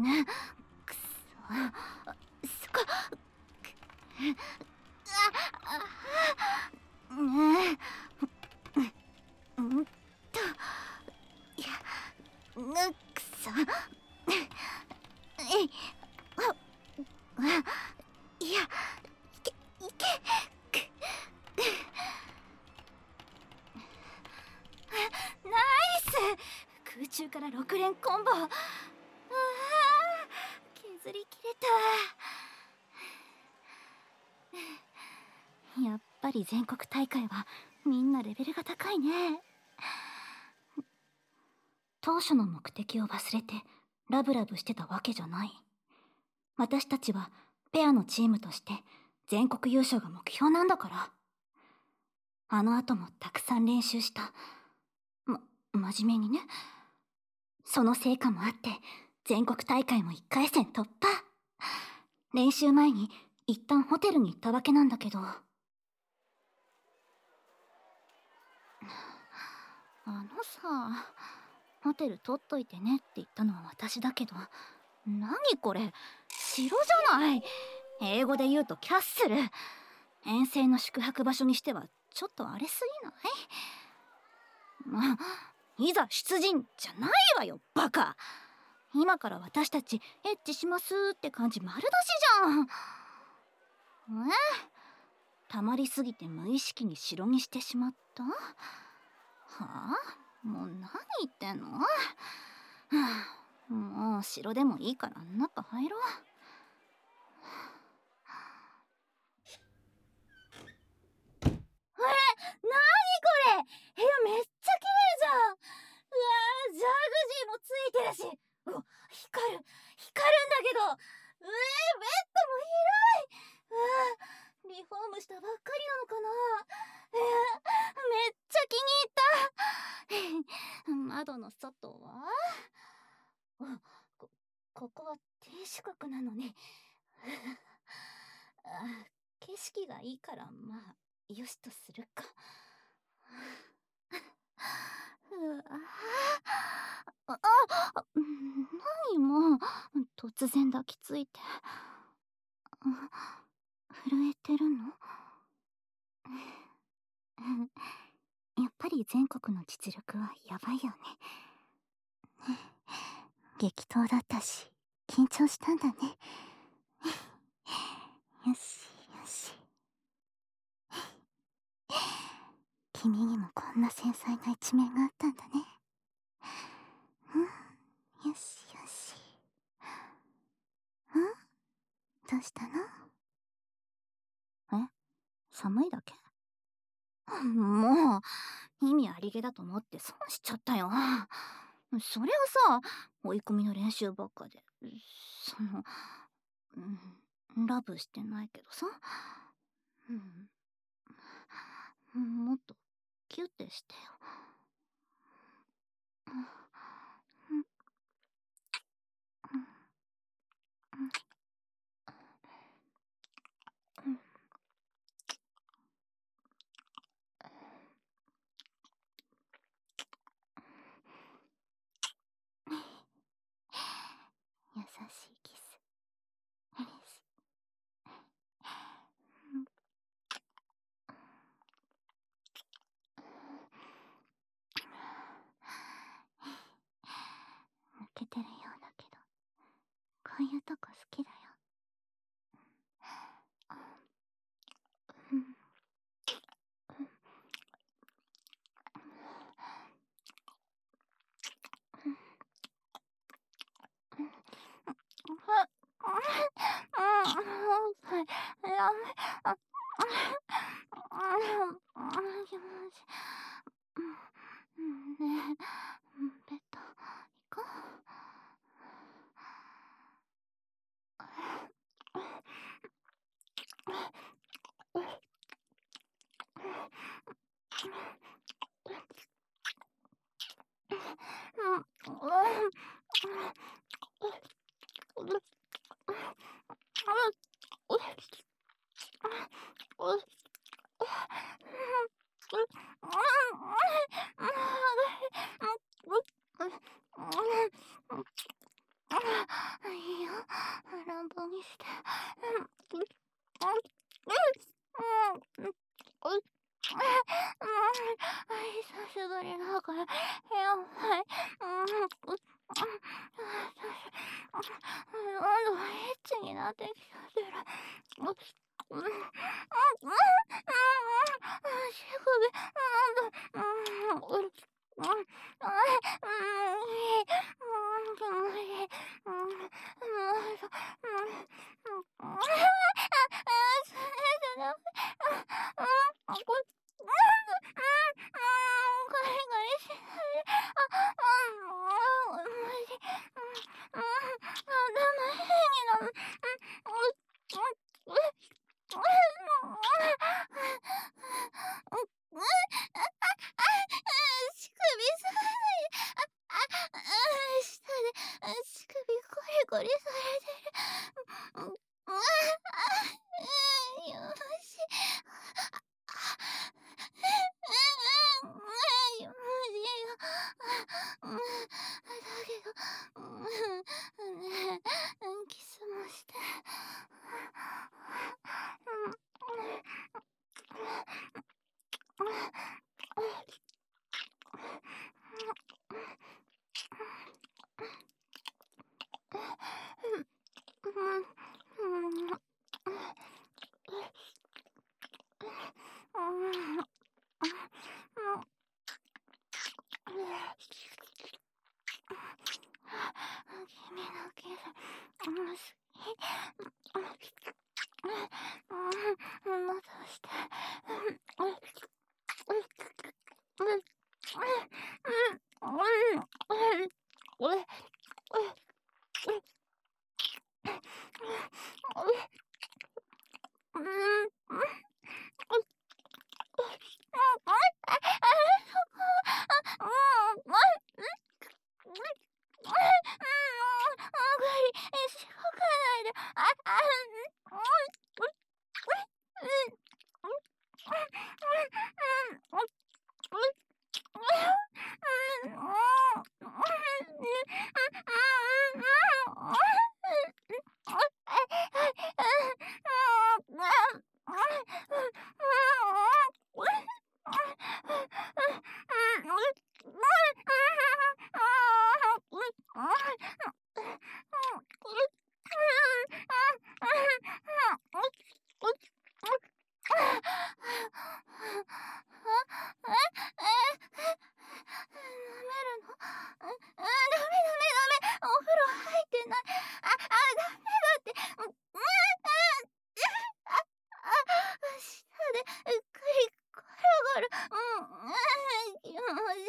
ね、くそ、そこ、ねえ、いや、くそ、いや、いけ、ナイス、空中から6連コンボ。削りきれた。やっぱり全国大会はみんなレベルが高いね。当初の目的を忘れてラブラブしてたわけじゃない。私たちはペアのチームとして全国優勝が目標なんだから。あの後もたくさん練習した。真面目にね。その成果もあって全国大会も1回戦突破。練習前に一旦ホテルに行ったわけなんだけど、さ、ホテル取っといてねって言ったのは私だけど、何これ、城じゃない。英語で言うとキャッスル。遠征の宿泊場所にしてはちょっと荒れすぎない？いざ出陣じゃないわよ、バカ。今から私たちエッチしますって感じ丸出しじゃん。溜まりすぎて無意識に城にしてしまった？はあ？もう何言ってんの？はあ、もう城でもいいから中入ろう。なにこれ、部屋めっちゃ綺麗じゃん。うわー、ジャグジーもついてるし、光るんだけど、ベッドも広い。リフォームしたばっかりなのかな。めっちゃ気に入った。窓の外はここは天守閣なのね。景色がいいからまあよしとするか。何もう突然抱きついて。震えてるの？やっぱり全国の実力はやばいよね。激闘だったし緊張したんだね。よしよし。君にもこんな繊細な一面があったんだね。よしよし。どうしたの？寒いだけ？もう意味ありげだと思って損しちゃったよ。それはさ、追い込みの練習ばっかで、ラブしてないけどさ、もっとキュッてしてよ。優しいキス。抜けてるようだけど、こういうとこ好きだよ。ベッド行こう。 いいよ、乱暴にして。久しぶりだから、やばい。どんどんエッチになってきちゃってる。乳首、気持ちいい。ゴリされてる。よし。よだけど、ねえ、キスもして。君のキス、好き。またして。しごかないで。お風呂入ってない。ダメだって。下でうっくり転がる。気持ちいい。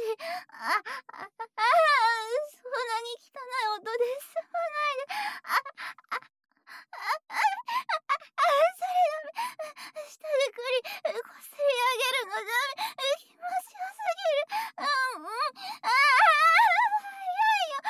そんなに汚い音で吸わないで。それダメ。下でこすり上げるのダメ。気持ちよすぎる。早いよ。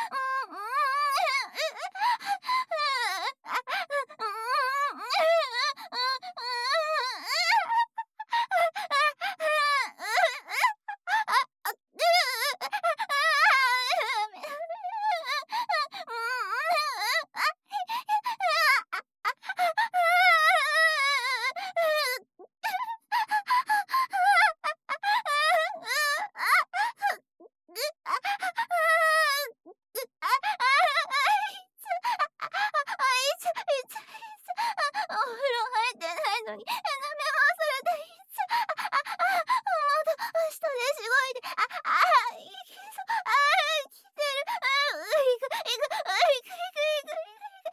お風呂入ってないのに、舐め回されていつ、また下でしごいで、いきそう、来てる、いく、いく、いく、いく、いく、いく、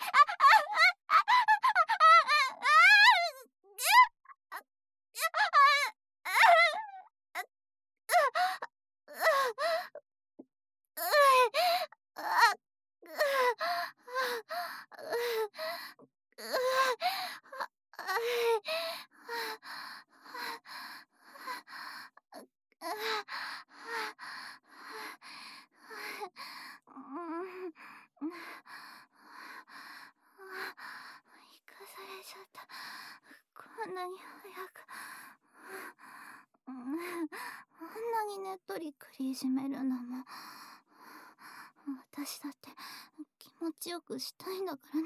行かされちゃった。こんなに早く。あんなにねっとり首絞めるのも、私だって気持ちよくしたいんだからね。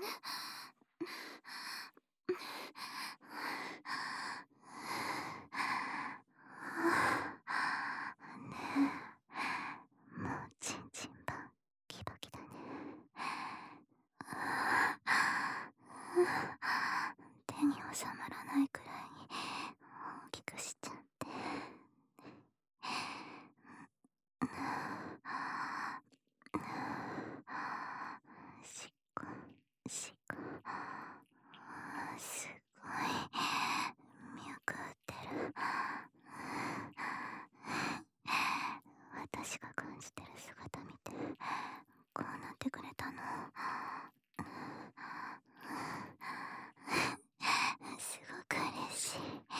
ねえ、もうちんちんバキバキだね。手に収まらないくらいに大きくしちゃって。しっこしっこ、すごい脈打ってる。私が感じてる姿見てこうなってくれたの。すごく嬉しい。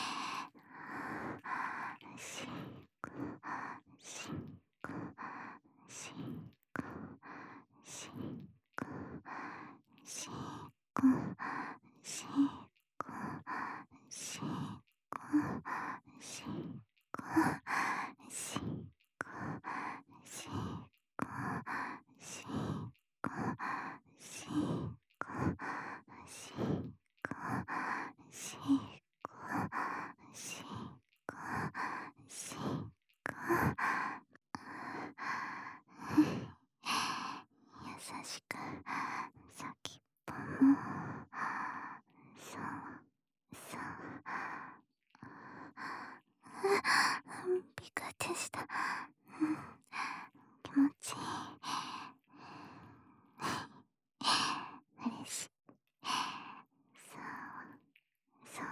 しっこしっこしっこしっこしっこしっこしっこしっこしっこしっこしっこしっこしっこしっこしっこしっこ優しく先っぽもそうそうビクってした。気持ちいい。嬉しい。そうそう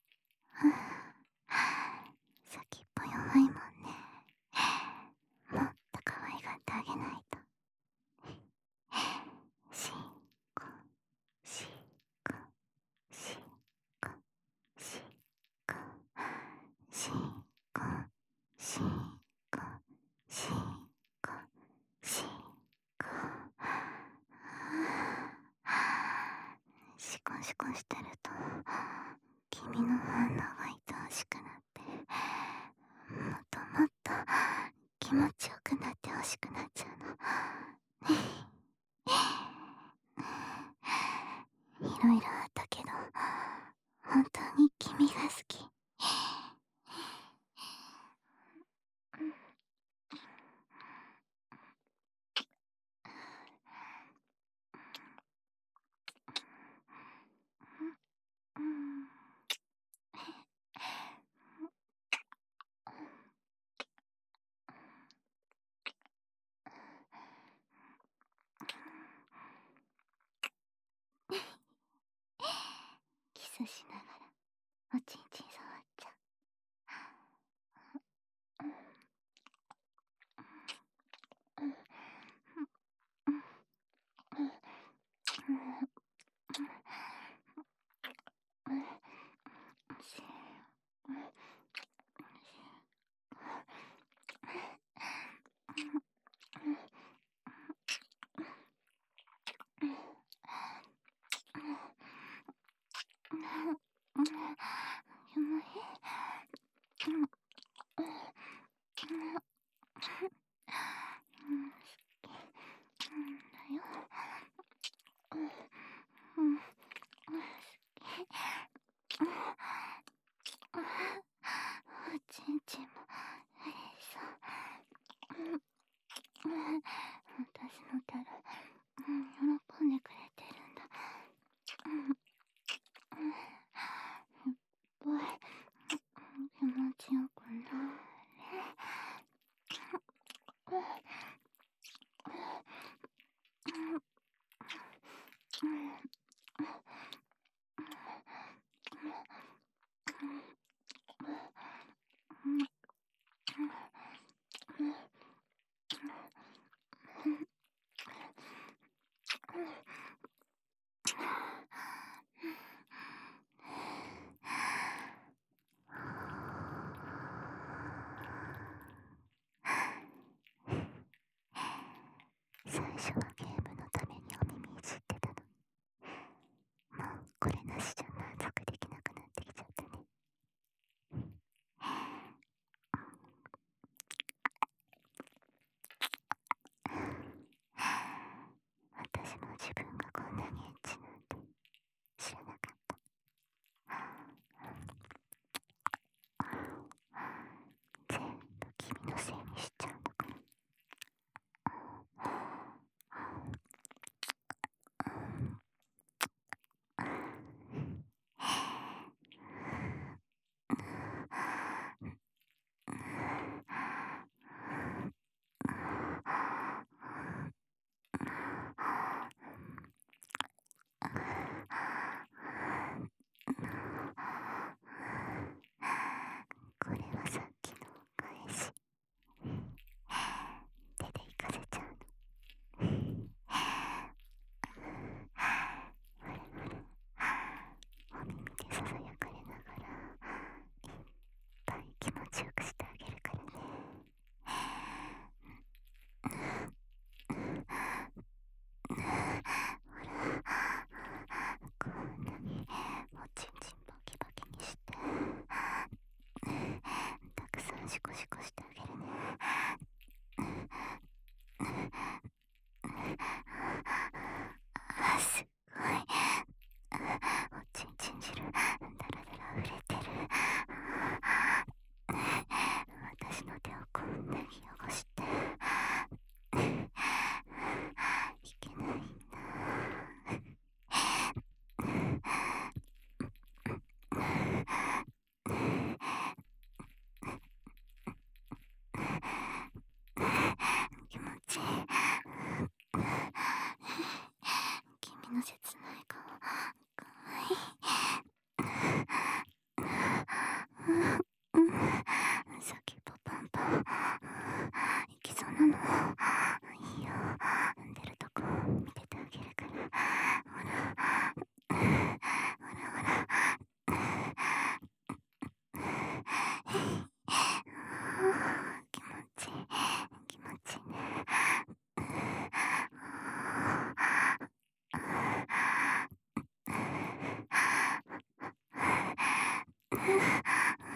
先っぽ弱いもんね。もっと可愛がってあげないと。しっこしっこしっこしっこしっこしっこしっこしっこシコシコしてると君の反応が愛おしくなってもっともっと気持ちよくなってほしくなっちゃうの。いろいろあったけど本当に君が好き。キスしながらおちんちん触っちゃう。おちんちんも嬉しそう。私のキャラ喜んでくれてるんだ。すっごい気持ちよくなる。最初はゲームのためにお耳いじってたのに、もうこれなしじゃ満足できなくなってきちゃったね。私も自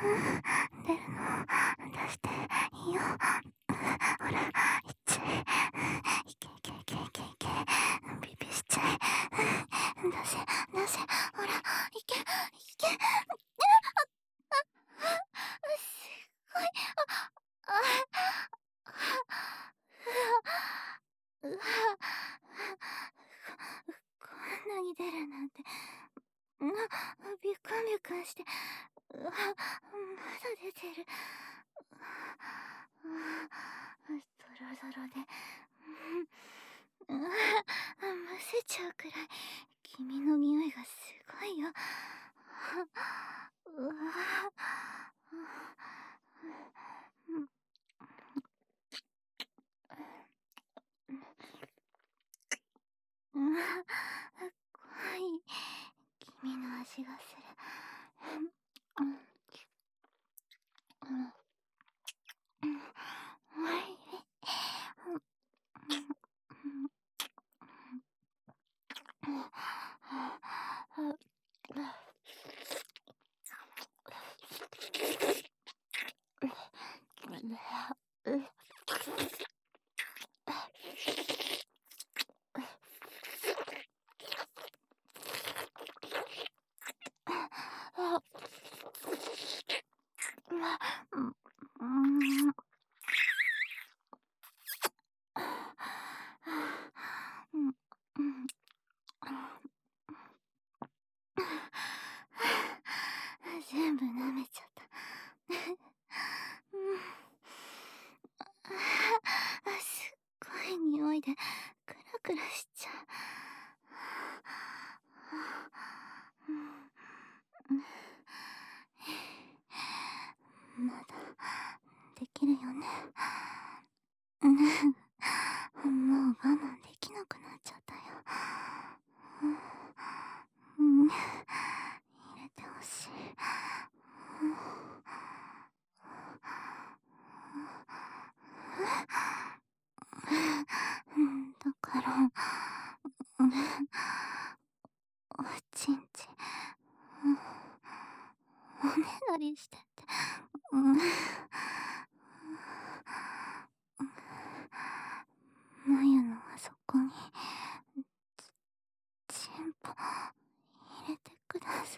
出るの出していいよ。ほら、いっちゃえ。いけいけいけいけいけ。ビビしちゃえ。出せ出せ。ほら、いけいけ。すごい。あ、うわ、こんなに出るなんて。ビクンビクンして。まだ出てる。ドロドロで。むせちゃうくらい君の匂いがすごいよ。うわ。怖い。君の味がする。おいしい。全部舐めちゃった。すっごい匂いでクラクラしちゃう。まだできるよね。もう我慢できなくなっちゃったよ。入れてほしい。だから、おちんちん、おねだりしてて、眉のあそこに、ちんぽ入れてください。